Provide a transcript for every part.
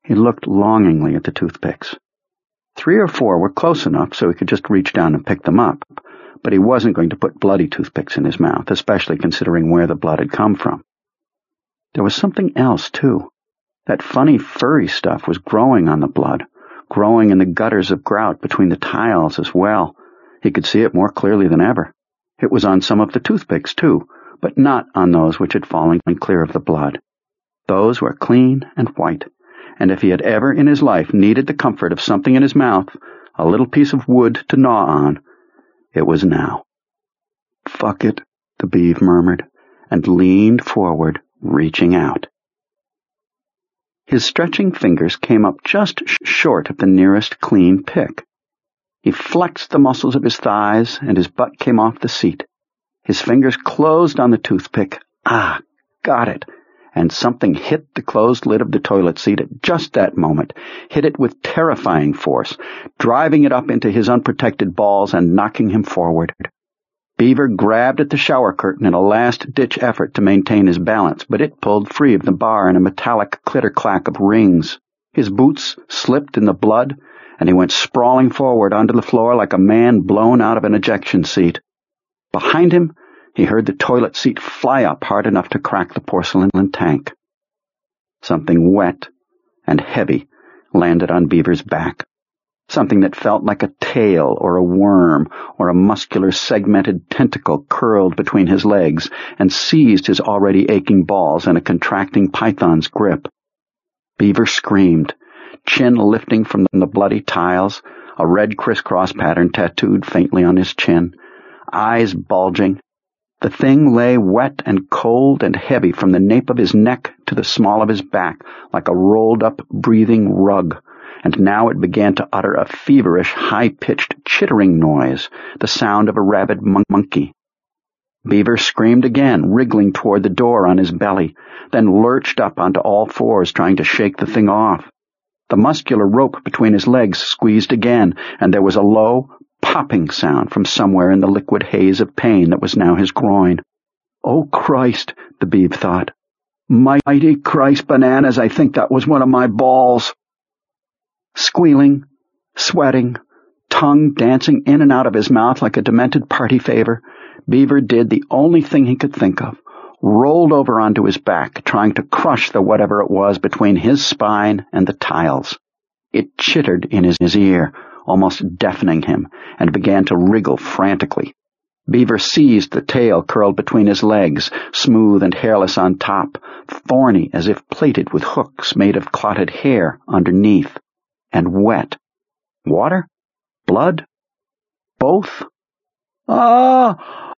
He looked longingly at the toothpicks. 3 or 4 were close enough so he could just reach down and pick them up, but he wasn't going to put bloody toothpicks in his mouth, especially considering where the blood had come from. There was something else, too. That funny furry stuff was growing on the blood, growing in the gutters of grout between the tiles as well. He could see it more clearly than ever. It was on some of the toothpicks, too, but not on those which had fallen clear of the blood. Those were clean and white, and if he had ever in his life needed the comfort of something in his mouth, a little piece of wood to gnaw on, it was now. "Fuck it," the Beav murmured, and leaned forward, reaching out. His stretching fingers came up just short of the nearest clean pick. He flexed the muscles of his thighs, and his butt came off the seat. His fingers closed on the toothpick. Ah, got it. And something hit the closed lid of the toilet seat at just that moment, hit it with terrifying force, driving it up into his unprotected balls and knocking him forward. Beaver grabbed at the shower curtain in a last-ditch effort to maintain his balance, but it pulled free of the bar in a metallic clitter-clack of rings. His boots slipped in the blood, and he went sprawling forward onto the floor like a man blown out of an ejection seat. Behind him, he heard the toilet seat fly up hard enough to crack the porcelain tank. Something wet and heavy landed on Beaver's back. Something that felt like a tail or a worm or a muscular segmented tentacle curled between his legs and seized his already aching balls in a contracting python's grip. Beaver screamed, chin lifting from the bloody tiles, a red crisscross pattern tattooed faintly on his chin, eyes bulging. The thing lay wet and cold and heavy from the nape of his neck to the small of his back, like a rolled-up, breathing rug, and now it began to utter a feverish, high-pitched, chittering noise, the sound of a rabid monkey. Beaver screamed again, wriggling toward the door on his belly, then lurched up onto all fours, trying to shake the thing off. The muscular rope between his legs squeezed again, and there was a low, popping sound from somewhere in the liquid haze of pain that was now his groin. "Oh, Christ," the Beav thought. "Mighty Christ bananas, I think that was one of my balls." Squealing, sweating, tongue dancing in and out of his mouth like a demented party favor, Beaver did the only thing he could think of, rolled over onto his back, trying to crush the whatever it was between his spine and the tiles. It chittered in his ear, almost deafening him, and began to wriggle frantically. Beaver seized the tail curled between his legs, smooth and hairless on top, thorny as if plated with hooks made of clotted hair underneath, and wet. Water? Blood? Both? God,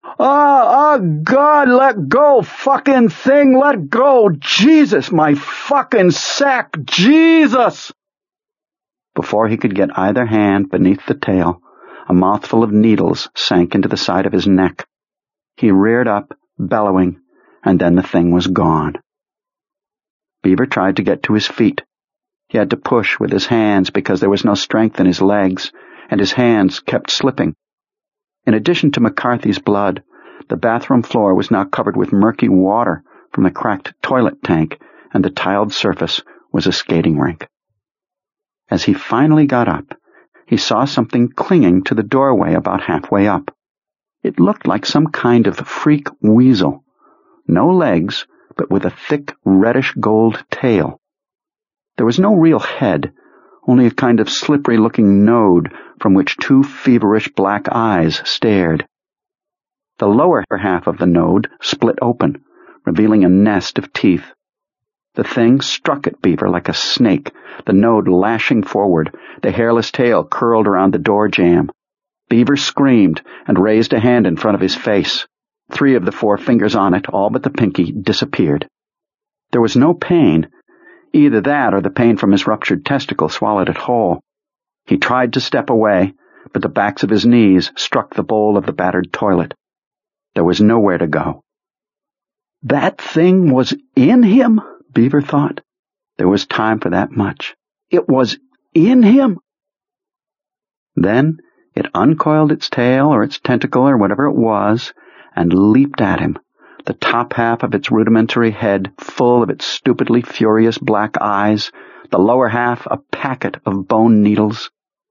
let go, fucking thing, let go, Jesus, my fucking sack, Jesus! Before he could get either hand beneath the tail, a mouthful of needles sank into the side of his neck. He reared up, bellowing, and then the thing was gone. Beaver tried to get to his feet. He had to push with his hands because there was no strength in his legs, and his hands kept slipping. In addition to McCarthy's blood, the bathroom floor was now covered with murky water from the cracked toilet tank, and the tiled surface was a skating rink. As he finally got up, he saw something clinging to the doorway about halfway up. It looked like some kind of freak weasel. No legs, but with a thick reddish-gold tail. There was no real head, only a kind of slippery-looking node from which 2 feverish black eyes stared. The lower half of the node split open, revealing a nest of teeth. The thing struck at Beaver like a snake, the node lashing forward, the hairless tail curled around the door jamb. Beaver screamed and raised a hand in front of his face. 3 of the 4 fingers on it, all but the pinky, disappeared. There was no pain. Either that or the pain from his ruptured testicle swallowed it whole. He tried to step away, but the backs of his knees struck the bowl of the battered toilet. There was nowhere to go. That thing was in him, Beaver thought. There was time for that much. It was in him. Then it uncoiled its tail or its tentacle or whatever it was and leaped at him, the top half of its rudimentary head full of its stupidly furious black eyes, the lower half a packet of bone needles.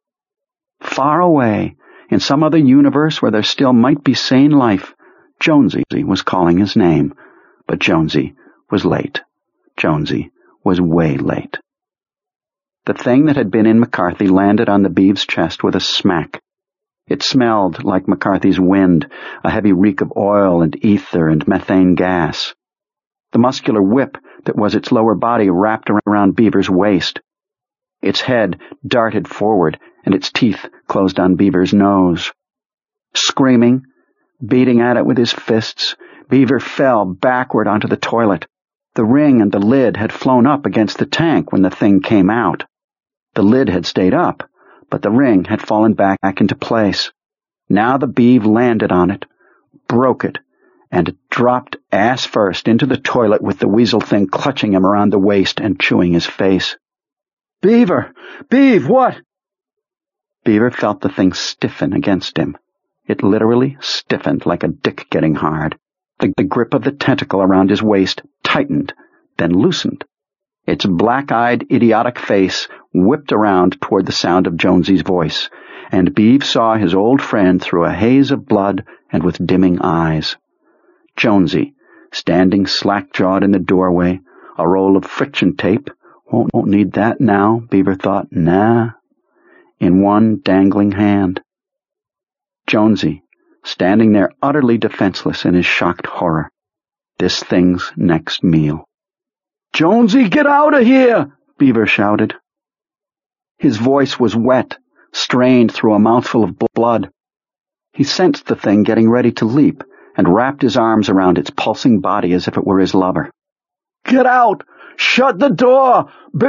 Far away, in some other universe where there still might be sane life, Jonesy was calling his name, but Jonesy was late. Jonesy was way late. The thing that had been in McCarthy landed on the beeve's chest with a smack. It smelled like McCarthy's wind, a heavy reek of oil and ether and methane gas. The muscular whip that was its lower body wrapped around Beaver's waist. Its head darted forward, and its teeth closed on Beaver's nose. Screaming, beating at it with his fists, Beaver fell backward onto the toilet. The ring and the lid had flown up against the tank when the thing came out. The lid had stayed up, but the ring had fallen back into place. Now the beeve landed on it, broke it, and dropped ass first into the toilet with the weasel thing clutching him around the waist and chewing his face. "Beaver! Beeve, what?" Beaver felt the thing stiffen against him. It literally stiffened like a dick getting hard. The grip of the tentacle around his waist tightened, then loosened. Its black-eyed, idiotic face whipped around toward the sound of Jonesy's voice, and Beeve saw his old friend through a haze of blood and with dimming eyes. Jonesy, standing slack-jawed in the doorway, a roll of friction tape. Won't need that now, Beaver thought. Nah. In one dangling hand. Jonesy, standing there utterly defenseless in his shocked horror. This thing's next meal. "Jonesy, get out of here!" Beaver shouted. His voice was wet, strained through a mouthful of blood. He sensed the thing getting ready to leap and wrapped his arms around its pulsing body as if it were his lover. "Get out! Shut the door!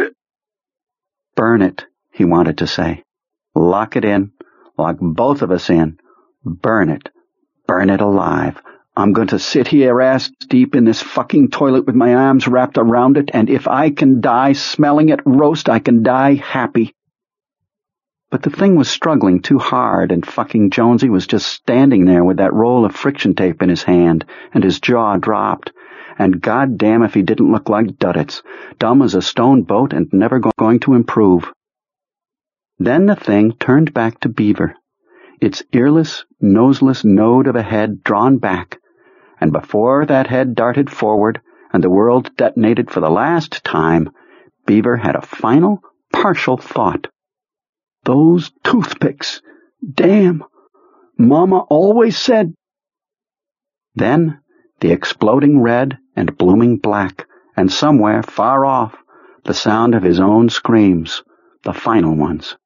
Burn it," he wanted to say. "Lock it in. Lock both of us in. Burn it. Burn it alive. I'm going to sit here ass deep in this fucking toilet with my arms wrapped around it, and if I can die smelling it roast, I can die happy." But the thing was struggling too hard, and fucking Jonesy was just standing there with that roll of friction tape in his hand, and his jaw dropped. And goddamn if he didn't look like Duddits, dumb as a stone boat and never going to improve. Then the thing turned back to Beaver, its earless, noseless node of a head drawn back, and before that head darted forward and the world detonated for the last time, Beaver had a final, partial thought. "Those toothpicks! Damn! Mama always said—" Then the exploding red and blooming black, and somewhere far off, the sound of his own screams, the final ones.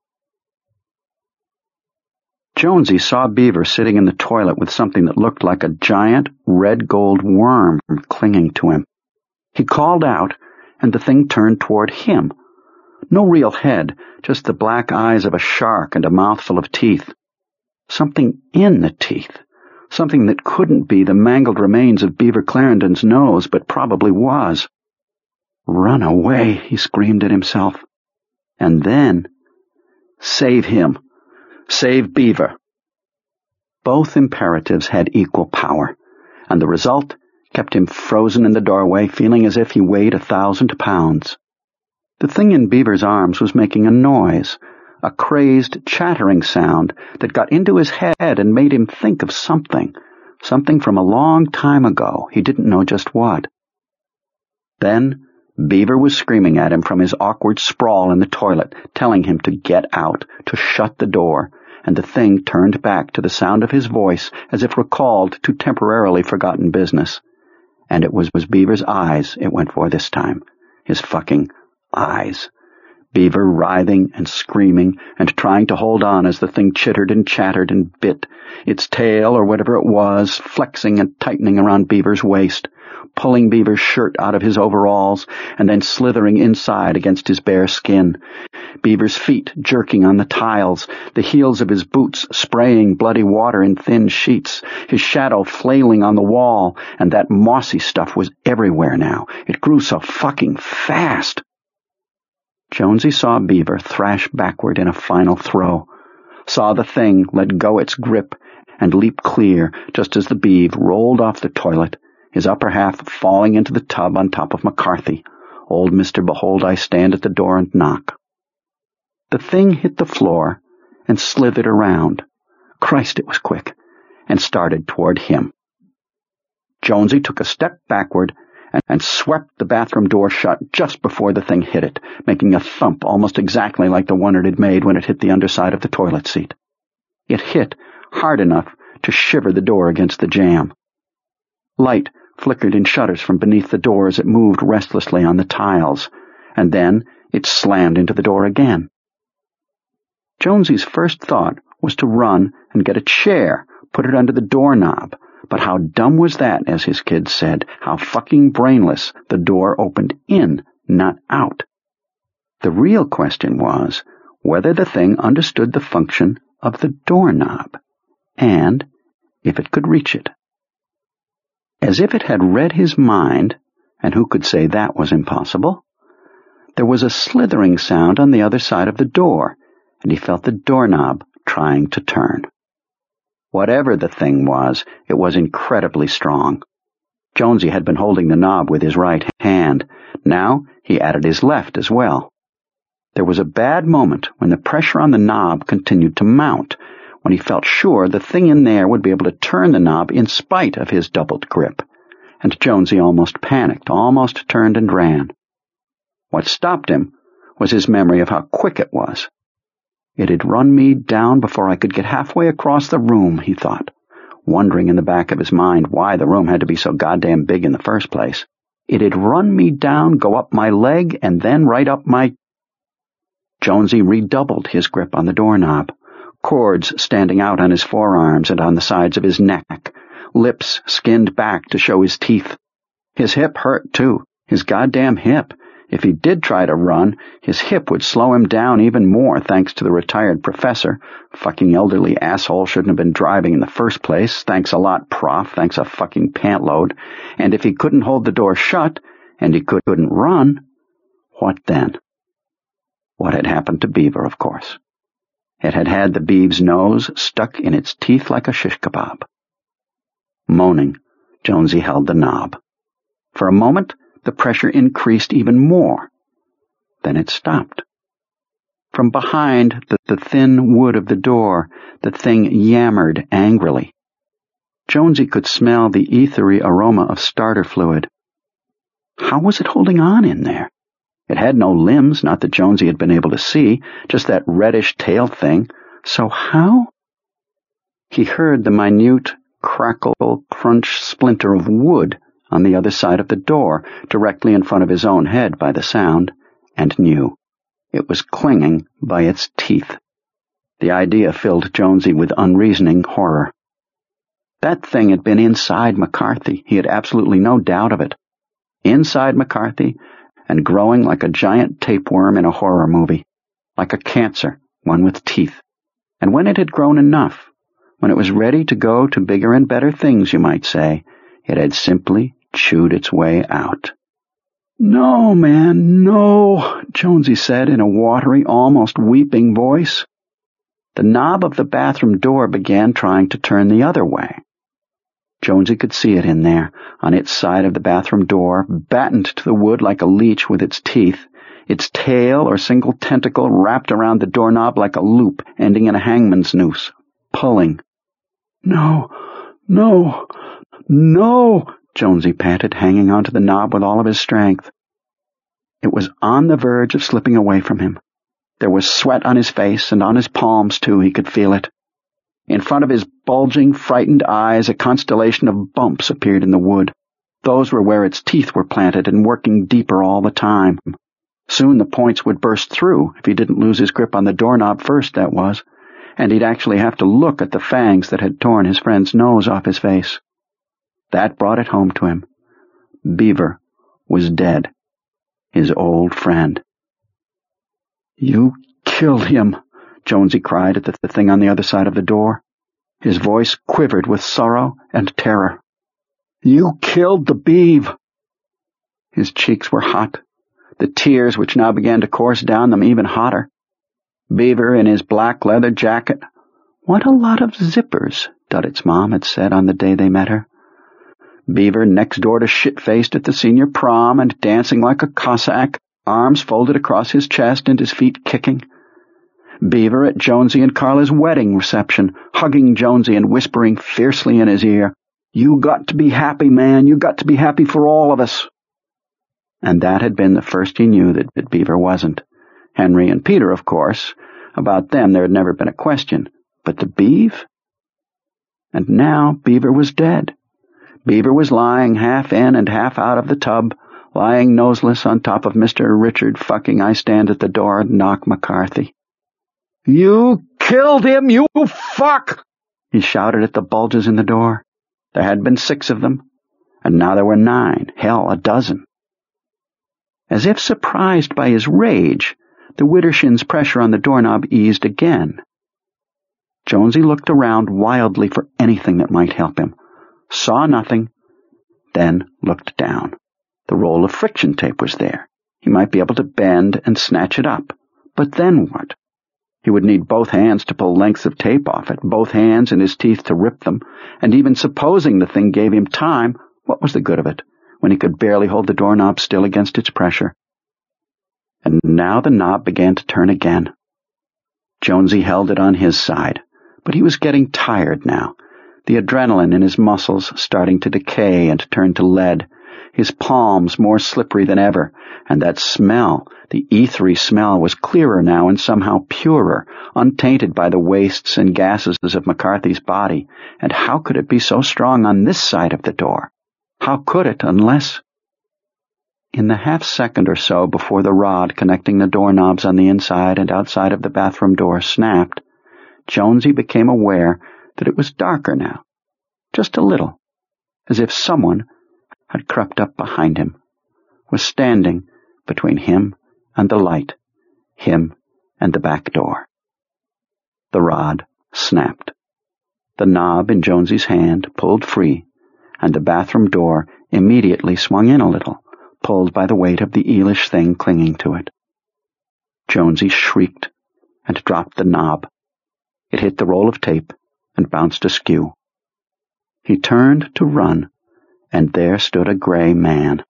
Jonesy saw Beaver sitting in the toilet with something that looked like a giant red-gold worm clinging to him. He called out, and the thing turned toward him. No real head, just the black eyes of a shark and a mouthful of teeth. Something in the teeth. Something that couldn't be the mangled remains of Beaver Clarendon's nose, but probably was. "Run away," he screamed at himself. And then, save him. Save Beaver. Both imperatives had equal power, and the result kept him frozen in the doorway, feeling as if he weighed 1,000 pounds. The thing in Beaver's arms was making a noise, a crazed, chattering sound that got into his head and made him think of something from a long time ago. He didn't know just what. Then Beaver was screaming at him from his awkward sprawl in the toilet, telling him to get out, to shut the door, and the thing turned back to the sound of his voice as if recalled to temporarily forgotten business. And it was Beaver's eyes it went for this time. His fucking eyes. Beaver writhing and screaming and trying to hold on as the thing chittered and chattered and bit, its tail or whatever it was flexing and tightening around Beaver's waist, pulling Beaver's shirt out of his overalls and then slithering inside against his bare skin. Beaver's feet jerking on the tiles, the heels of his boots spraying bloody water in thin sheets, his shadow flailing on the wall, and that mossy stuff was everywhere now. It grew so fucking fast. Jonesy saw Beaver thrash backward in a final throw, saw the thing let go its grip and leap clear just as the beeve rolled off the toilet, his upper half falling into the tub on top of McCarthy, Old Mr. Behold, I stand at the door and knock. The thing hit the floor and slithered around. Christ, it was quick, and started toward him. Jonesy took a step backward and swept the bathroom door shut just before the thing hit it, making a thump almost exactly like the one it had made when it hit the underside of the toilet seat. It hit hard enough to shiver the door against the jamb. Light flickered in shutters from beneath the door as it moved restlessly on the tiles, and then it slammed into the door again. Jonesy's first thought was to run and get a chair, put it under the doorknob, but how dumb was that, as his kids said, how fucking brainless. The door opened in, not out. The real question was whether the thing understood the function of the doorknob, and if it could reach it. As if it had read his mind, and who could say that was impossible, there was a slithering sound on the other side of the door, and he felt the doorknob trying to turn. Whatever the thing was, it was incredibly strong. Jonesy had been holding the knob with his right hand. Now he added his left as well. There was a bad moment when the pressure on the knob continued to mount, when he felt sure the thing in there would be able to turn the knob in spite of his doubled grip. And Jonesy almost panicked, almost turned and ran. What stopped him was his memory of how quick it was. It had run me down before I could get halfway across the room, he thought, wondering in the back of his mind why the room had to be so goddamn big in the first place. It had run me down, go up my leg, and then right up my... Jonesy redoubled his grip on the doorknob, cords standing out on his forearms and on the sides of his neck, lips skinned back to show his teeth. His hip hurt, too, his goddamn hip. If he did try to run, his hip would slow him down even more thanks to the retired professor. Fucking elderly asshole shouldn't have been driving in the first place. Thanks a lot, Prof. Thanks a fucking pantload. And if he couldn't hold the door shut, and he couldn't run, what then? What had happened to Beaver, of course. It had had the beeve's nose stuck in its teeth like a shish kebab. Moaning, Jonesy held the knob. For a moment, the pressure increased even more. Then it stopped. From behind the thin wood of the door, the thing yammered angrily. Jonesy could smell the ethery aroma of starter fluid. How was it holding on in there? It had no limbs, not that Jonesy had been able to see, just that reddish tail thing. So how? He heard the minute crackle, crunch splinter of wood on the other side of the door, directly in front of his own head by the sound, and knew. It was clinging by its teeth. The idea filled Jonesy with unreasoning horror. That thing had been inside McCarthy. He had absolutely no doubt of it. Inside McCarthy, and growing like a giant tapeworm in a horror movie, like a cancer, one with teeth. And when it had grown enough, when it was ready to go to bigger and better things, you might say, it had simply chewed its way out. "No, man, no," Jonesy said in a watery, almost weeping voice. The knob of the bathroom door began trying to turn the other way. Jonesy could see it in there, on its side of the bathroom door, battened to the wood like a leech with its teeth, its tail or single tentacle wrapped around the doorknob like a loop, ending in a hangman's noose, pulling. "No, no, no," Jonesy panted, hanging onto the knob with all of his strength. It was on the verge of slipping away from him. There was sweat on his face, and on his palms, too, he could feel it. In front of his bulging, frightened eyes, a constellation of bumps appeared in the wood. Those were where its teeth were planted and working deeper all the time. Soon the points would burst through, if he didn't lose his grip on the doorknob first, that was, and he'd actually have to look at the fangs that had torn his friend's nose off his face. That brought it home to him. Beaver was dead. His old friend. "You killed him," Jonesy cried at the thing on the other side of the door. His voice quivered with sorrow and terror. "You killed the beeve." His cheeks were hot, the tears which now began to course down them even hotter. Beaver in his black leather jacket. What a lot of zippers, Duddit's mom had said on the day they met her. Beaver next door to shit-faced at the senior prom and dancing like a Cossack, arms folded across his chest and his feet kicking. Beaver at Jonesy and Carla's wedding reception, hugging Jonesy and whispering fiercely in his ear, "You got to be happy, man. You got to be happy for all of us." And that had been the first he knew that Beaver wasn't. Henry and Peter, of course. About them there had never been a question. But the Beav? And now Beaver was dead. Beaver was lying half in and half out of the tub, lying noseless on top of Mr. Richard fucking I stand at the door and knock McCarthy. "You killed him, you fuck!" he shouted at the bulges in the door. There had been 6 of them, and now there were 9, hell, a dozen. As if surprised by his rage, the Widdershin's pressure on the doorknob eased again. Jonesy looked around wildly for anything that might help him, saw nothing, then looked down. The roll of friction tape was there. He might be able to bend and snatch it up. But then what? He would need both hands to pull lengths of tape off it, both hands and his teeth to rip them, and even supposing the thing gave him time, what was the good of it, when he could barely hold the doorknob still against its pressure? And now the knob began to turn again. Jonesy held it on his side, but he was getting tired now, the adrenaline in his muscles starting to decay and turn to lead, his palms more slippery than ever, and that smell, the ethery smell, was clearer now and somehow purer, untainted by the wastes and gases of McCarthy's body. And how could it be so strong on this side of the door? How could it, unless... In the half-second or so before the rod connecting the doorknobs on the inside and outside of the bathroom door snapped, Jonesy became aware that it was darker now, just a little, as if someone had crept up behind him, was standing between him and the light, him and the back door. The rod snapped. The knob in Jonesy's hand pulled free, and the bathroom door immediately swung in a little, pulled by the weight of the eelish thing clinging to it. Jonesy shrieked and dropped the knob. It hit the roll of tape and bounced askew. He turned to run, and there stood a gray man.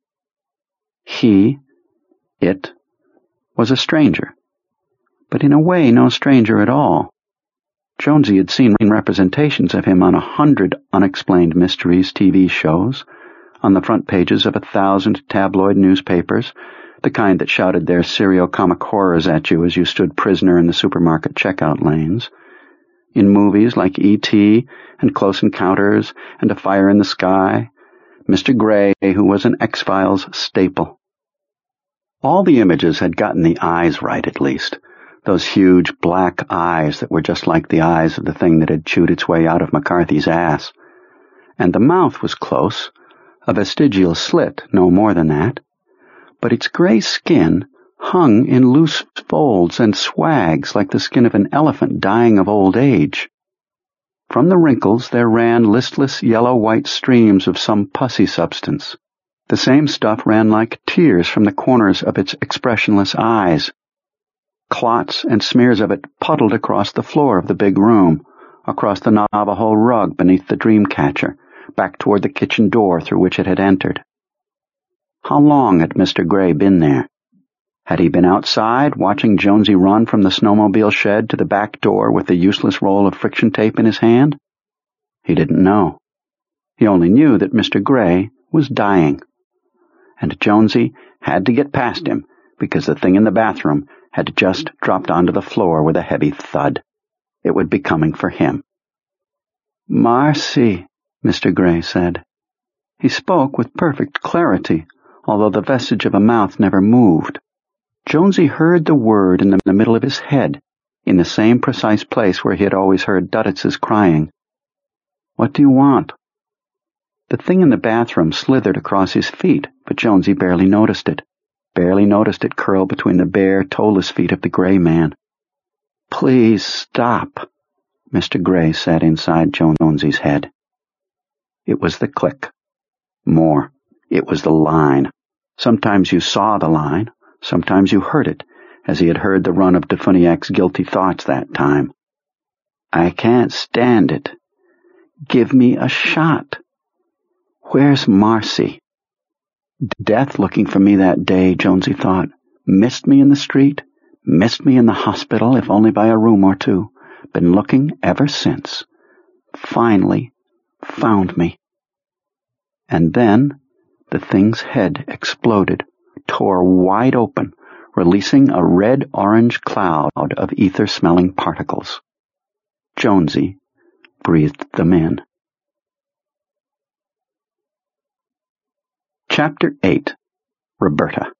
It was a stranger, but in a way no stranger at all. Jonesy had seen representations of him on 100 unexplained mysteries TV shows, on the front pages of 1,000 tabloid newspapers, the kind that shouted their serio-comic horrors at you as you stood prisoner in the supermarket checkout lanes, in movies like E.T. and Close Encounters and A Fire in the Sky, Mr. Gray, who was an X-Files staple. All the images had gotten the eyes right, at least, those huge black eyes that were just like the eyes of the thing that had chewed its way out of McCarthy's ass. And the mouth was close, a vestigial slit, no more than that, but its gray skin hung in loose folds and swags like the skin of an elephant dying of old age. From the wrinkles there ran listless yellow-white streams of some pussy substance. The same stuff ran like tears from the corners of its expressionless eyes. Clots and smears of it puddled across the floor of the big room, across the Navajo rug beneath the dream catcher, back toward the kitchen door through which it had entered. How long had Mr. Gray been there? Had he been outside, watching Jonesy run from the snowmobile shed to the back door with the useless roll of friction tape in his hand? He didn't know. He only knew that Mr. Gray was dying. And Jonesy had to get past him, because the thing in the bathroom had just dropped onto the floor with a heavy thud. It would be coming for him. "Marcy," Mr. Gray said. He spoke with perfect clarity, although the vestige of a mouth never moved. Jonesy heard the word in the middle of his head, in the same precise place where he had always heard Dudditz's crying. "What do you want?" The thing in the bathroom slithered across his feet, but Jonesy barely noticed it curl between the bare, toeless feet of the gray man. "Please stop," Mr. Gray said inside Jonesy's head. It was the click. More. It was the line. Sometimes you saw the line. Sometimes you heard it, as he had heard the run of Defuniak's guilty thoughts that time. "I can't stand it. Give me a shot." Where's Marcy? Death looking for me that day, Jonesy thought. Missed me in the street, missed me in the hospital, if only by a room or two. Been looking ever since. Finally found me. And then the thing's head exploded, tore wide open, releasing a red-orange cloud of ether-smelling particles. Jonesy breathed them in. Chapter 8. Roberta.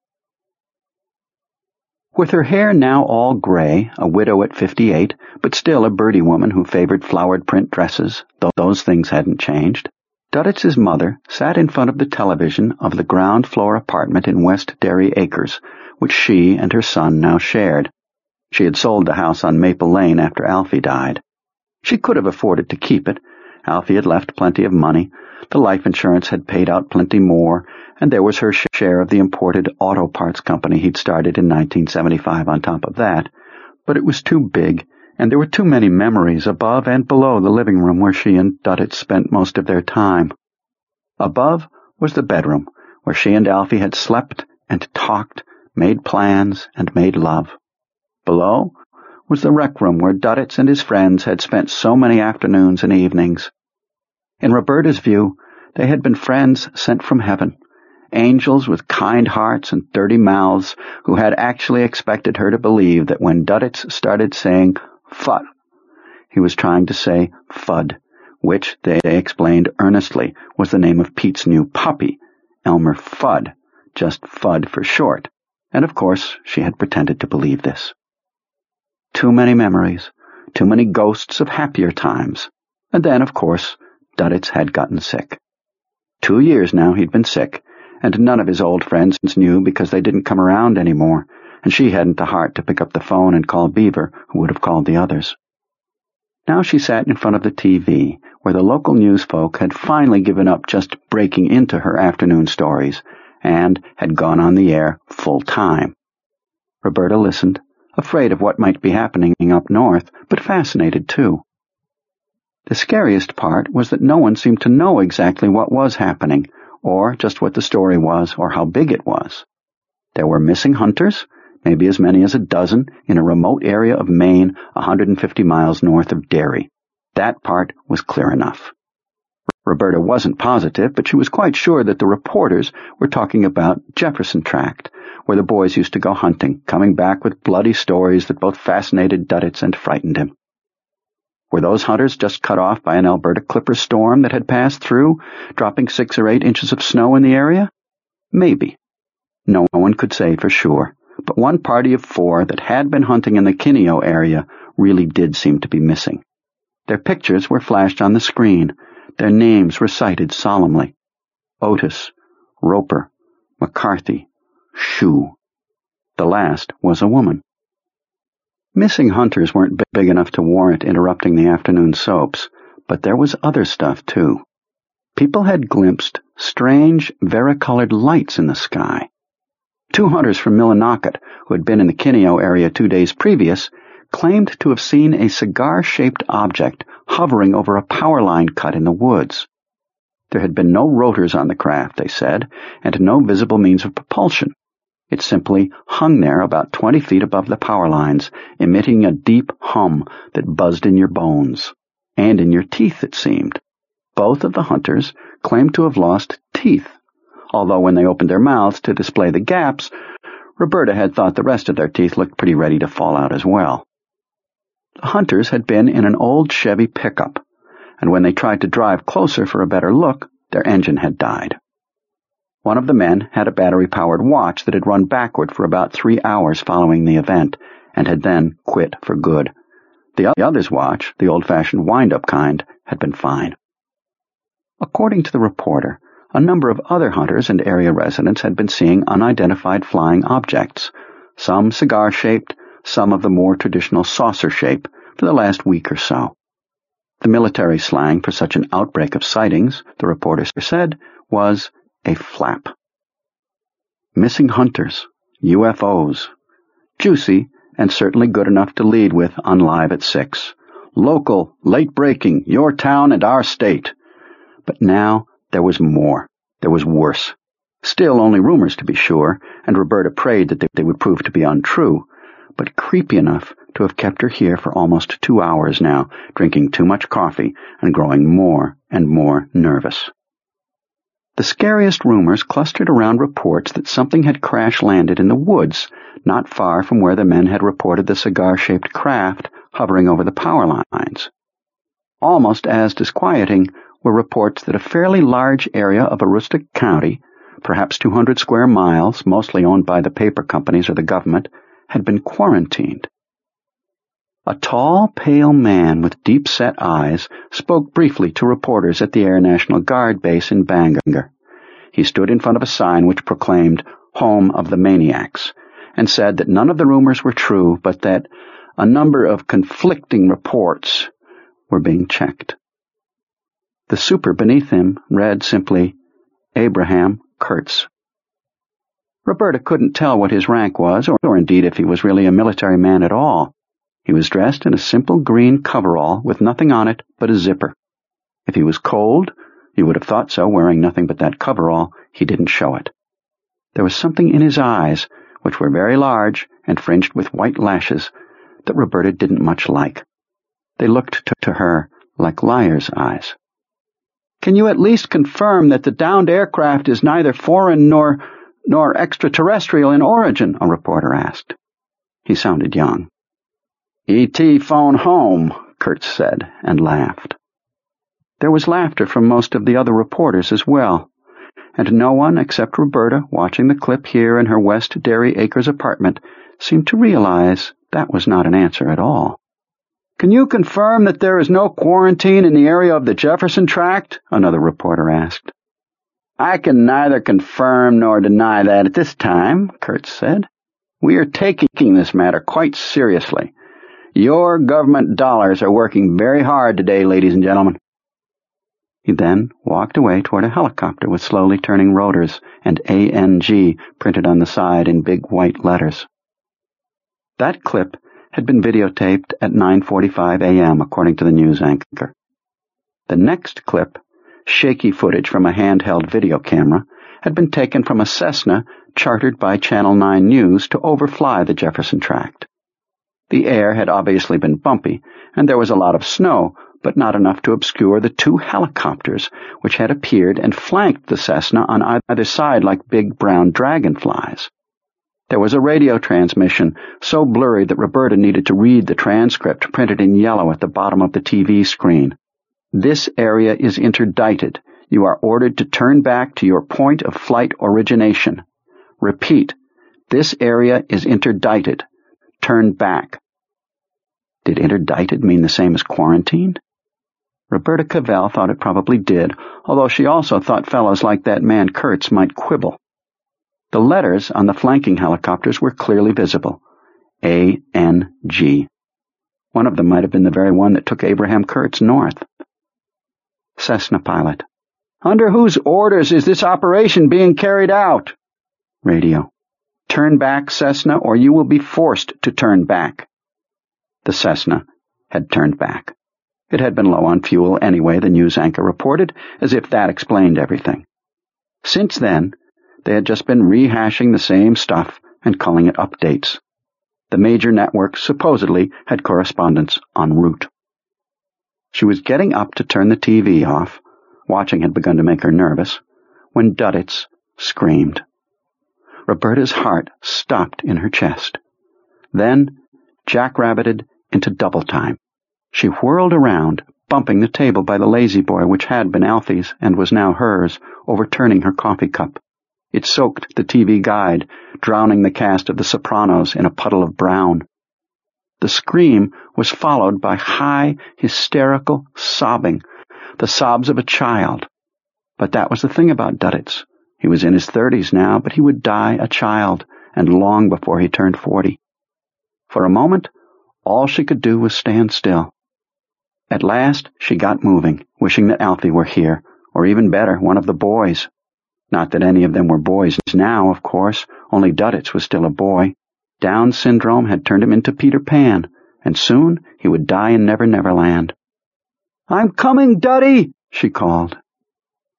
With her hair now all gray, a widow at 58, but still a birdy woman who favored flowered print dresses, though those things hadn't changed, Dudit's mother sat in front of the television of the ground-floor apartment in West Derry Acres, which she and her son now shared. She had sold the house on Maple Lane after Alfie died. She could have afforded to keep it. Alfie had left plenty of money, the life insurance had paid out plenty more, and there was her share of the imported auto parts company he'd started in 1975 on top of that. But it was too big, and there were too many memories above and below the living room where she and Dudit spent most of their time. Above was the bedroom, where she and Alfie had slept and talked, made plans, and made love. Below was the rec room where Duditz and his friends had spent so many afternoons and evenings. In Roberta's view, they had been friends sent from heaven, angels with kind hearts and dirty mouths who had actually expected her to believe that when Duditz started saying "fut," he was trying to say "fud," which, they explained earnestly, was the name of Pete's new puppy, Elmer Fudd, just Fudd for short, and of course she had pretended to believe this. Too many memories, too many ghosts of happier times, and then, of course, Duditz had gotten sick. 2 years now he'd been sick, and none of his old friends knew because they didn't come around anymore, and she hadn't the heart to pick up the phone and call Beaver, who would have called the others. Now she sat in front of the TV, where the local news folk had finally given up just breaking into her afternoon stories, and had gone on the air full time. Roberta listened, afraid of what might be happening up north, but fascinated too. The scariest part was that no one seemed to know exactly what was happening, or just what the story was, or how big it was. There were missing hunters, maybe as many as a dozen, in a remote area of Maine 150 miles north of Derry. That part was clear enough. Roberta wasn't positive, but she was quite sure that the reporters were talking about Jefferson Tract, where the boys used to go hunting, coming back with bloody stories that both fascinated Duditz and frightened him. Were those hunters just cut off by an Alberta clipper storm that had passed through, dropping 6 or 8 inches of snow in the area? Maybe. No one could say for sure, but one party of 4 that had been hunting in the Kineo area really did seem to be missing. Their pictures were flashed on the screen, their names recited solemnly. Otis, Roper, McCarthy, Shue. The last was a woman. Missing hunters weren't big enough to warrant interrupting the afternoon soaps, but there was other stuff, too. People had glimpsed strange, varicolored lights in the sky. 2 hunters from Millinocket, who had been in the Kineo area 2 days previous, claimed to have seen a cigar-shaped object hovering over a power line cut in the woods. There had been no rotors on the craft, they said, and no visible means of propulsion. It simply hung there about 20 feet above the power lines, emitting a deep hum that buzzed in your bones. And in your teeth, it seemed. Both of the hunters claimed to have lost teeth, although when they opened their mouths to display the gaps, Roberta had thought the rest of their teeth looked pretty ready to fall out as well. The hunters had been in an old Chevy pickup, and when they tried to drive closer for a better look, their engine had died. One of the men had a battery-powered watch that had run backward for about 3 hours following the event, and had then quit for good. The other's watch, the old-fashioned wind-up kind, had been fine. According to the reporter, a number of other hunters and area residents had been seeing unidentified flying objects, some cigar-shaped, some of the more traditional saucer shape, for the last week or so. The military slang for such an outbreak of sightings, the reporter said, was a flap. Missing hunters, UFOs. Juicy, and certainly good enough to lead with on Live at 6. Local, late breaking, your town and our state. But now there was more. There was worse. Still only rumors, to be sure, and Roberta prayed that they would prove to be untrue, but creepy enough to have kept her here for almost 2 hours now, drinking too much coffee and growing more and more nervous. The scariest rumors clustered around reports that something had crash-landed in the woods, not far from where the men had reported the cigar-shaped craft hovering over the power lines. Almost as disquieting were reports that a fairly large area of Aroostook County, perhaps 200 square miles, mostly owned by the paper companies or the government, had been quarantined. A tall, pale man with deep-set eyes spoke briefly to reporters at the Air National Guard base in Bangor. He stood in front of a sign which proclaimed "Home of the Maniacs," and said that none of the rumors were true, but that a number of conflicting reports were being checked. The super beneath him read simply, Abraham Kurtz. Roberta couldn't tell what his rank was, or indeed if he was really a military man at all. He was dressed in a simple green coverall with nothing on it but a zipper. If he was cold, you would have thought so, wearing nothing but that coverall. He didn't show it. There was something in his eyes, which were very large and fringed with white lashes, that Roberta didn't much like. They looked to her like liars' eyes. "Can you at least confirm that the downed aircraft is neither foreign nor extraterrestrial in origin?" a reporter asked. He sounded young. "ET phone home," Kurtz said, and laughed. There was laughter from most of the other reporters as well, and no one except Roberta, watching the clip here in her West Dairy Acres apartment, seemed to realize that was not an answer at all. "Can you confirm that there is no quarantine in the area of the Jefferson Tract?" another reporter asked. "I can neither confirm nor deny that at this time," Kurtz said. "We are taking this matter quite seriously. Your government dollars are working very hard today, ladies and gentlemen." He then walked away toward a helicopter with slowly turning rotors and ANG printed on the side in big white letters. That clip had been videotaped at 9:45 a.m., according to the news anchor. The next clip, shaky footage from a handheld video camera, had been taken from a Cessna chartered by Channel 9 News to overfly the Jefferson Tract. The air had obviously been bumpy, and there was a lot of snow, but not enough to obscure the 2 helicopters which had appeared and flanked the Cessna on either side like big brown dragonflies. There was a radio transmission so blurry that Roberta needed to read the transcript printed in yellow at the bottom of the TV screen. "This area is interdicted. You are ordered to turn back to your point of flight origination. Repeat, this area is interdicted. Turn back." Did interdicted mean the same as quarantined? Roberta Cavell thought it probably did, although she also thought fellows like that man Kurtz might quibble. The letters on the flanking helicopters were clearly visible. ANG. One of them might have been the very one that took Abraham Kurtz north. Cessna pilot. "Under whose orders is this operation being carried out?" Radio. "Turn back, Cessna, or you will be forced to turn back." The Cessna had turned back. It had been low on fuel anyway, the news anchor reported, as if that explained everything. Since then, they had just been rehashing the same stuff and calling it updates. The major networks supposedly had correspondence en route. She was getting up to turn the TV off. Watching had begun to make her nervous, when Duddits screamed. Roberta's heart stopped in her chest. Then jackrabbited into double time. She whirled around, bumping the table by the lazy boy which had been Alfie's and was now hers, overturning her coffee cup. It soaked the TV guide, drowning the cast of The Sopranos in a puddle of brown. The scream was followed by high, hysterical sobbing, the sobs of a child. But that was the thing about Duddits. He was in his 30s now, but he would die a child, and long before he turned 40. For a moment, all she could do was stand still. At last, she got moving, wishing that Alfie were here, or even better, one of the boys. Not that any of them were boys now, of course, only Duddits was still a boy. Down syndrome had turned him into Peter Pan, and soon he would die in Never Never Land. "I'm coming, Duddy!" she called.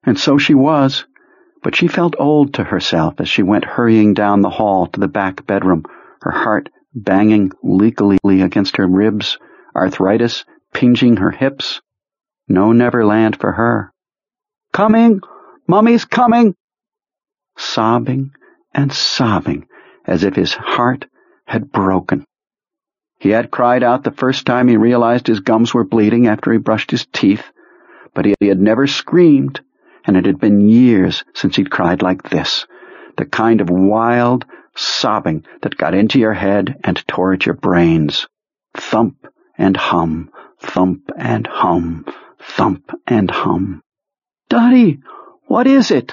And so she was, but she felt old to herself as she went hurrying down the hall to the back bedroom, her heart banging leakily against her ribs, arthritis pinching her hips. No Neverland for her. "Coming! Mummy's coming!" Sobbing and sobbing as if his heart had broken. He had cried out the first time he realized his gums were bleeding after he brushed his teeth, but he had never screamed, and it had been years since he'd cried like this, the kind of wild sobbing that got into your head and tore at your brains. Thump and hum, thump and hum, thump and hum. "Daddy, what is it?"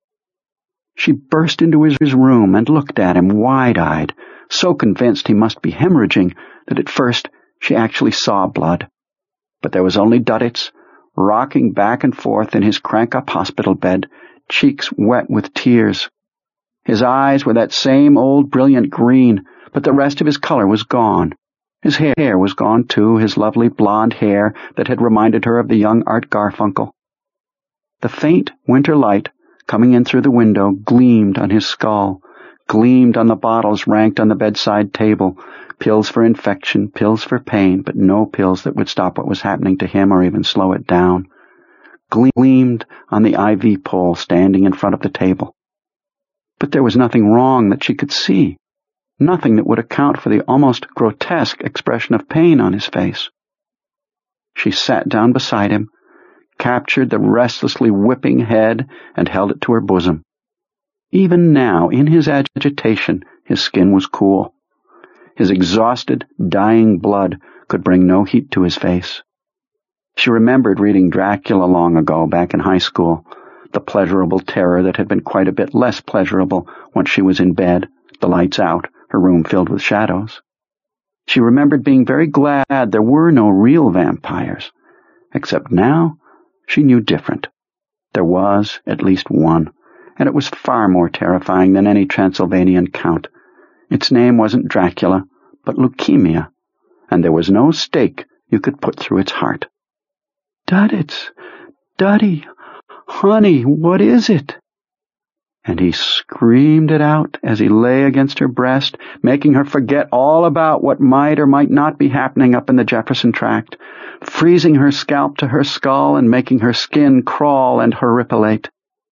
She burst into his room and looked at him wide-eyed, so convinced he must be hemorrhaging that at first she actually saw blood. But there was only Duddits, rocking back and forth in his crank-up hospital bed, cheeks wet with tears. His eyes were that same old brilliant green, but the rest of his color was gone. His hair was gone too, his lovely blonde hair that had reminded her of the young Art Garfunkel. The faint winter light coming in through the window gleamed on his skull, gleamed on the bottles ranked on the bedside table, pills for infection, pills for pain, but no pills that would stop what was happening to him or even slow it down, gleamed on the IV pole standing in front of the table. But there was nothing wrong that she could see, nothing that would account for the almost grotesque expression of pain on his face. She sat down beside him, captured the restlessly whipping head, and held it to her bosom. Even now, in his agitation, his skin was cool. His exhausted, dying blood could bring no heat to his face. She remembered reading Dracula long ago, back in high school, the pleasurable terror that had been quite a bit less pleasurable once she was in bed, the lights out, her room filled with shadows. She remembered being very glad there were no real vampires, except now she knew different. There was at least one, and it was far more terrifying than any Transylvanian count. Its name wasn't Dracula, but leukemia, and there was no stake you could put through its heart. "Duddits, Duddy, honey, what is it?" And he screamed it out as he lay against her breast, making her forget all about what might or might not be happening up in the Jefferson Tract, freezing her scalp to her skull and making her skin crawl and horripilate.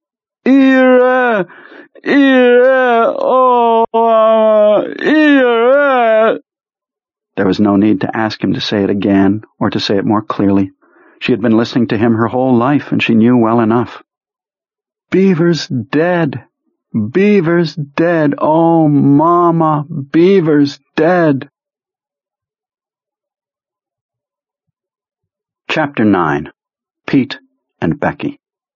"Ira! Ira! Oh, Ira!" There was no need to ask him to say it again or to say it more clearly. She had been listening to him her whole life, and she knew well enough. "Beaver's dead. Beaver's dead. Oh, Mama, Beaver's dead." Chapter 9. Pete and Becky.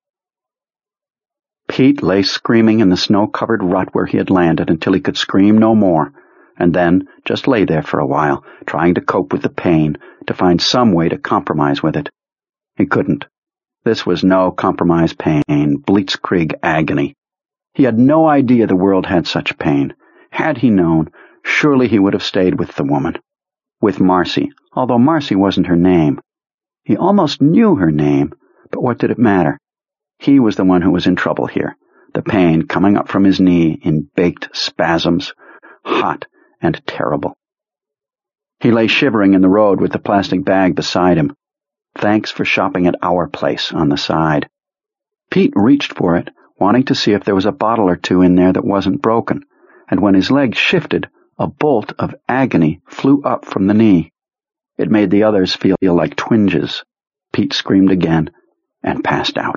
Pete lay screaming in the snow-covered rut where he had landed until he could scream no more, and then just lay there for a while, trying to cope with the pain, to find some way to compromise with it. He couldn't. This was no compromise pain, blitzkrieg agony. He had no idea the world had such pain. Had he known, surely he would have stayed with the woman. With Marcy, although Marcy wasn't her name. He almost knew her name, but what did it matter? He was the one who was in trouble here, the pain coming up from his knee in baked spasms, hot and terrible. He lay shivering in the road with the plastic bag beside him. "Thanks for shopping at our place," on the side. Pete reached for it, wanting to see if there was a bottle or two in there that wasn't broken, and when his leg shifted, a bolt of agony flew up from the knee. It made the others feel like twinges. Pete screamed again and passed out.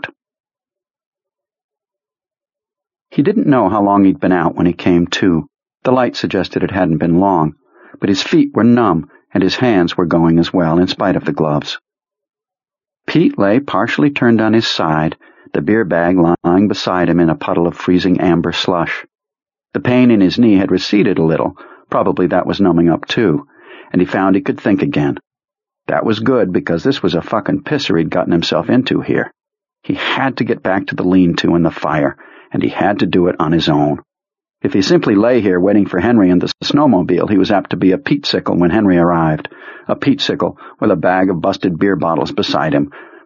He didn't know how long he'd been out when he came to. The light suggested it hadn't been long, but his feet were numb and his hands were going as well, in spite of the gloves. Pete lay partially turned on his side, the beer bag lying beside him in a puddle of freezing amber slush. The pain in his knee had receded a little, probably that was numbing up too, and he found he could think again. That was good, because this was a fucking pisser he'd gotten himself into here. He had to get back to the lean-to and the fire, and he had to do it on his own. If he simply lay here waiting for Henry and the snowmobile, he was apt to be a Pete-sicle when Henry arrived. A Pete-sicle with a bag of busted beer bottles beside him,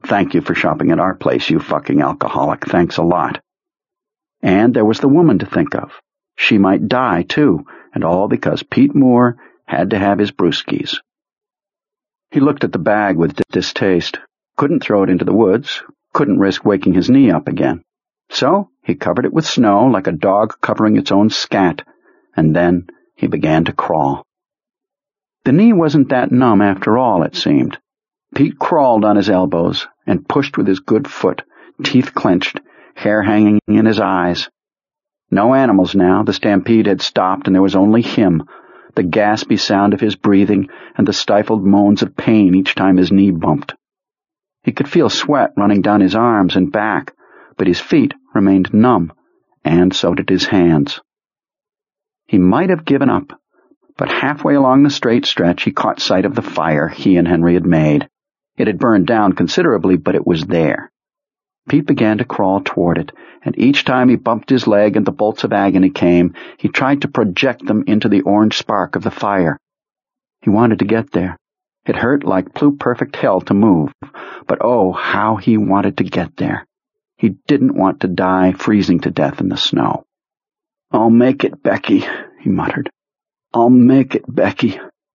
Thank you for shopping at our place, you fucking alcoholic. Thanks a lot. And there was the woman to think of. She might die, too, and all because Pete Moore had to have his brewskis. He looked at the bag with distaste. Couldn't throw it into the woods. Couldn't risk waking his knee up again. So he covered it with snow like a dog covering its own scat, and then he began to crawl. The knee wasn't that numb after all, it seemed. Pete crawled on his elbows and pushed with his good foot, teeth clenched, hair hanging in his eyes. No animals now. The stampede had stopped, and there was only him, the gaspy sound of his breathing and the stifled moans of pain each time his knee bumped. He could feel sweat running down his arms and back, but his feet remained numb, and so did his hands. He might have given up, but halfway along the straight stretch he caught sight of the fire he and Henry had made. It had burned down considerably, but it was there. Pete began to crawl toward it, and each time he bumped his leg and the bolts of agony came, he tried to project them into the orange spark of the fire. He wanted to get there. It hurt like pluperfect hell to move, but oh, how he wanted to get there. He didn't want to die freezing to death in the snow. "I'll make it, Becky," he muttered. "I'll make it, Becky."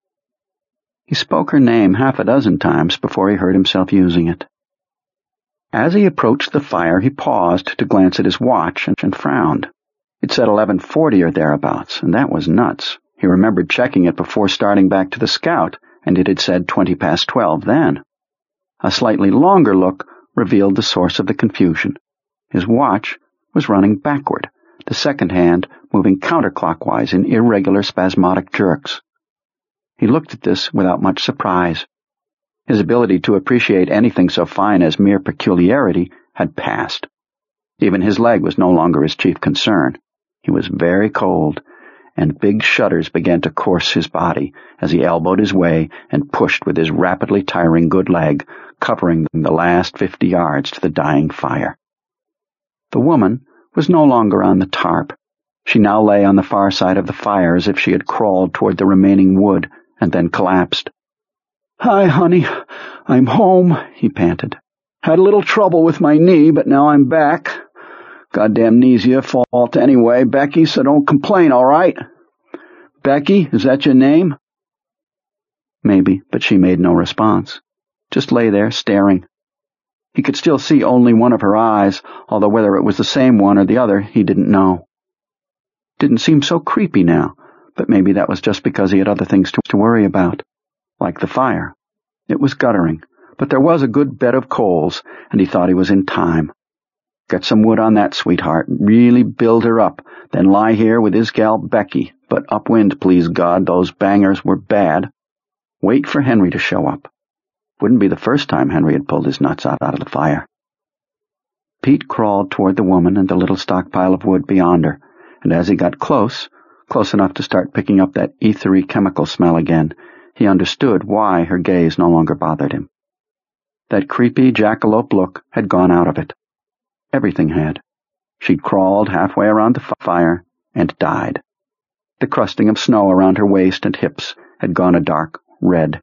He spoke her name half a dozen times before he heard himself using it. As he approached the fire, he paused to glance at his watch and frowned. It said 11:40 or thereabouts, and that was nuts. He remembered checking it before starting back to the Scout, and it had said 12:20 then. A slightly longer look revealed the source of the confusion. His watch was running backward, the second hand moving counterclockwise in irregular spasmodic jerks. He looked at this without much surprise. His ability to appreciate anything so fine as mere peculiarity had passed. Even his leg was no longer his chief concern. He was very cold, and big shudders began to course his body as he elbowed his way and pushed with his rapidly tiring good leg, covering the last 50 yards to the dying fire. The woman was no longer on the tarp. She now lay on the far side of the fire as if she had crawled toward the remaining wood and then collapsed. "Hi, honey. I'm home," he panted. "Had a little trouble with my knee, but now I'm back. Goddamn knee's your fault anyway, Becky, so don't complain, all right? Becky, is that your name?" Maybe, but she made no response. Just lay there, staring. He could still see only one of her eyes, although whether it was the same one or the other, he didn't know. Didn't seem so creepy now, but maybe that was just because he had other things to worry about. Like the fire. It was guttering, but there was a good bed of coals, and he thought he was in time. Get some wood on that, sweetheart. Really build her up, then lie here with his gal Becky, but upwind, please God, those bangers were bad. Wait for Henry to show up. Wouldn't be the first time Henry had pulled his nuts out of the fire. Pete crawled toward the woman and the little stockpile of wood beyond her, and as he got close enough to start picking up that ethery chemical smell again, he understood why her gaze no longer bothered him. That creepy jackalope look had gone out of it. Everything had. She'd crawled halfway around the fire and died. The crusting of snow around her waist and hips had gone a dark red.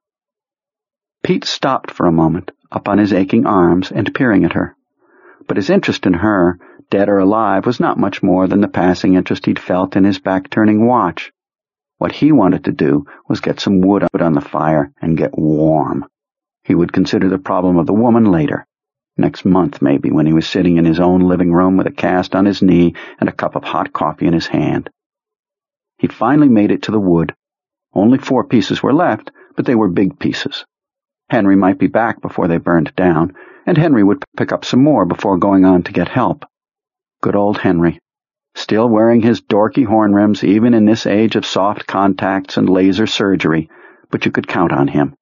Pete stopped for a moment, up on his aching arms and peering at her. But his interest in her, dead or alive, was not much more than the passing interest he'd felt in his back-turning watch. What he wanted to do was get some wood out on the fire and get warm. He would consider the problem of the woman later. Next month, maybe, when he was sitting in his own living room with a cast on his knee and a cup of hot coffee in his hand. He'd finally made it to the wood. Only 4 pieces were left, but they were big pieces. Henry might be back before they burned down, and Henry would pick up some more before going on to get help. Good old Henry. Still wearing his dorky horn rims even in this age of soft contacts and laser surgery, but you could count on him.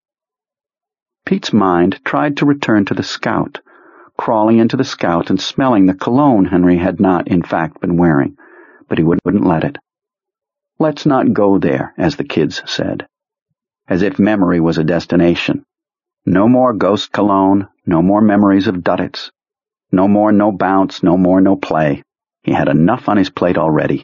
Pete's mind tried to return to the Scout, crawling into the Scout and smelling the cologne Henry had not, in fact, been wearing, but he wouldn't let it. Let's not go there, as the kids said. As if memory was a destination. No more ghost cologne, no more memories of duddits. No more no bounce, no more no play. He had enough on his plate already.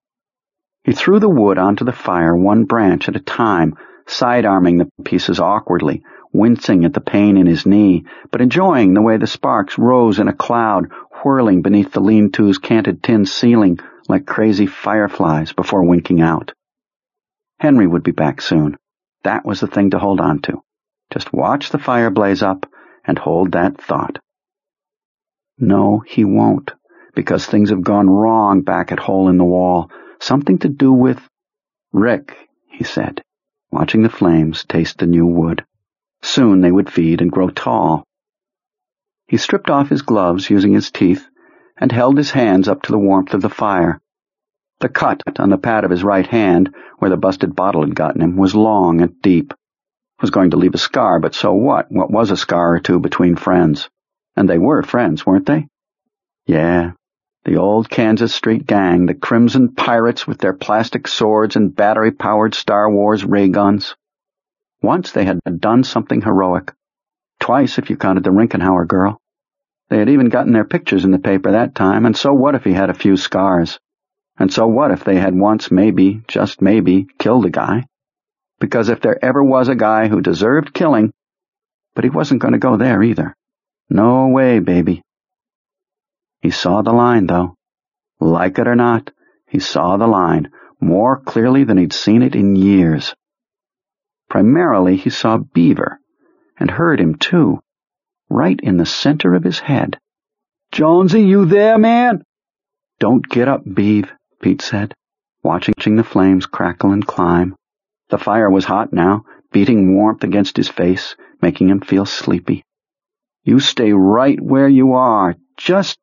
He threw the wood onto the fire 1 branch at a time, side-arming the pieces awkwardly, wincing at the pain in his knee, but enjoying the way the sparks rose in a cloud, whirling beneath the lean-to's canted tin ceiling like crazy fireflies before winking out. Henry would be back soon. That was the thing to hold on to. Just watch the fire blaze up and hold that thought. No, he won't, because things have gone wrong back at Hole in the Wall. Something to do with... Rick, he said, watching the flames taste the new wood. Soon they would feed and grow tall. He stripped off his gloves using his teeth and held his hands up to the warmth of the fire. The cut on the pad of his right hand, where the busted bottle had gotten him, was long and deep. It was going to leave a scar, but so what? What was a scar or two between friends? And they were friends, weren't they? Yeah, the old Kansas Street gang, the Crimson Pirates with their plastic swords and battery-powered Star Wars ray guns. Once they had done something heroic. Twice if you counted the Rinkenhauer girl. They had even gotten their pictures in the paper that time, and so what if he had a few scars? And so what if they had once, maybe, just maybe, killed a guy? Because if there ever was a guy who deserved killing, but he wasn't going to go there either. No way, baby. He saw the line, though. Like it or not, he saw the line more clearly than he'd seen it in years. Primarily, he saw Beaver, and heard him, too, right in the center of his head. "Jonesy, you there, man?" "Don't get up, Beav," Pete said, watching the flames crackle and climb. The fire was hot now, beating warmth against his face, making him feel sleepy. "You stay right where you are. Just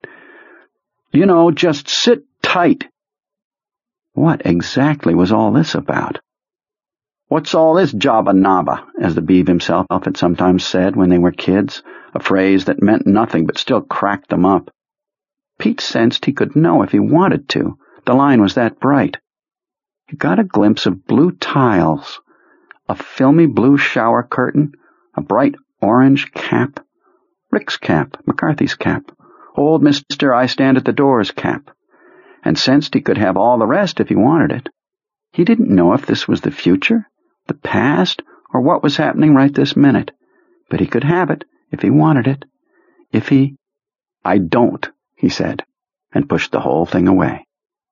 sit tight." What exactly was all this about? "What's all this jabba nabba," as the Beav himself had sometimes said when they were kids, a phrase that meant nothing but still cracked them up. Pete sensed he could know if he wanted to. The line was that bright. He got a glimpse of blue tiles, a filmy blue shower curtain, a bright orange cap. Rick's cap, McCarthy's cap, old Mr. I Stand at the Door's cap, and sensed he could have all the rest if he wanted it. He didn't know if this was the future, the past, or what was happening right this minute, but he could have it if he wanted it. If he... "I don't," he said, and pushed the whole thing away.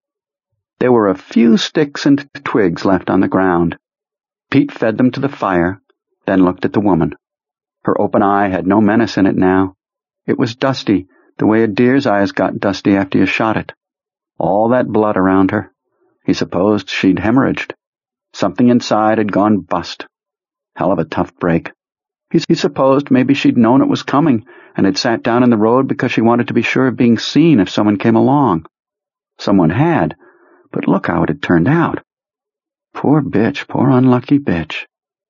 There were a few sticks and twigs left on the ground. Pete fed them to the fire, then looked at the woman. Her open eye had no menace in it now. It was dusty, the way a deer's eyes got dusty after you shot it. All that blood around her. He supposed she'd hemorrhaged. Something inside had gone bust. Hell of a tough break. He supposed maybe she'd known it was coming and had sat down in the road because she wanted to be sure of being seen if someone came along. Someone had, but look how it had turned out. Poor bitch, poor unlucky bitch.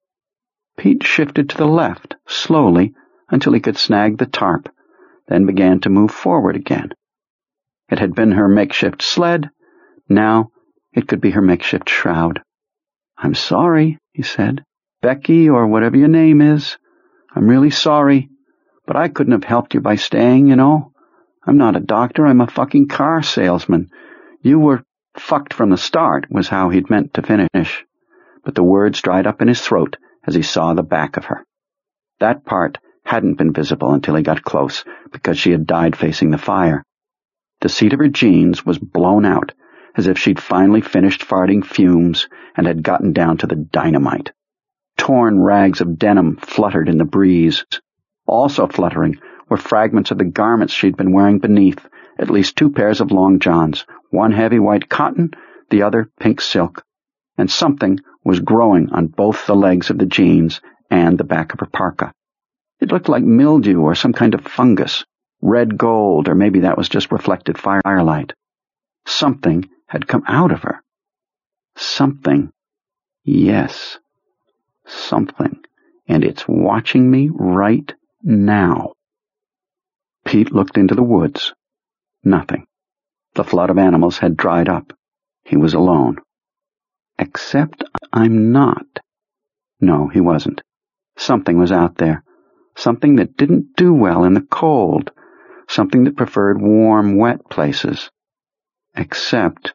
Pete shifted to the left, slowly, until he could snag the tarp, then began to move forward again. It had been her makeshift sled. Now it could be her makeshift shroud. "I'm sorry," he said. "Becky, or whatever your name is. I'm really sorry, but I couldn't have helped you by staying, you know. I'm not a doctor, I'm a fucking car salesman. You were fucked from the start," was how he'd meant to finish. But the words dried up in his throat as he saw the back of her. That part hadn't been visible until he got close, because she had died facing the fire. The seat of her jeans was blown out, as if she'd finally finished farting fumes and had gotten down to the dynamite. Torn rags of denim fluttered in the breeze. Also fluttering were fragments of the garments she'd been wearing beneath, at least 2 pairs of long johns, one heavy white cotton, the other pink silk. And something was growing on both the legs of the jeans and the back of her parka. It looked like mildew or some kind of fungus, red gold, or maybe that was just reflected firelight. Something had come out of her. Something. Yes. Something. And it's watching me right now. Pete looked into the woods. Nothing. The flood of animals had dried up. He was alone. Except I'm not. No, he wasn't. Something was out there. Something that didn't do well in the cold. Something that preferred warm, wet places. Except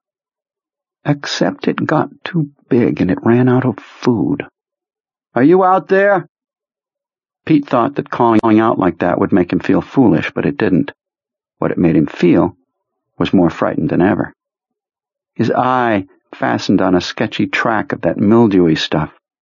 it got too big and it ran out of food. "Are you out there?" Pete thought that calling out like that would make him feel foolish, but it didn't. What it made him feel was more frightened than ever. His eye fastened on a sketchy track of that mildewy stuff,